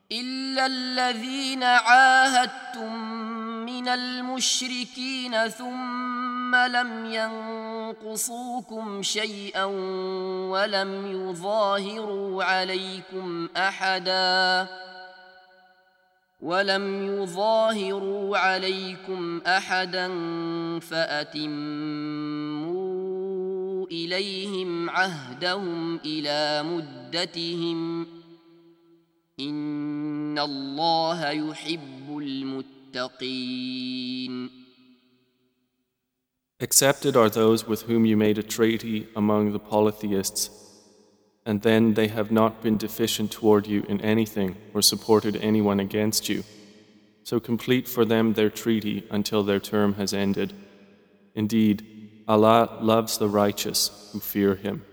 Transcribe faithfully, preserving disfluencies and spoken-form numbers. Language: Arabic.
إلا الذين عاهدتم من المشركين ثم لم ينقصوكم شيئا ولم يظاهروا عليكم أحدا ولم يظاهروا عليكم أحدا فأتموا إليهم عهدهم إلى مدتهم إن الله يحب المتقين. Accepted are those with whom you made a treaty among the polytheists, and then they have not been deficient toward you in anything or supported anyone against you. So complete for them their treaty until their term has ended. Indeed, Allah loves the righteous who fear Him.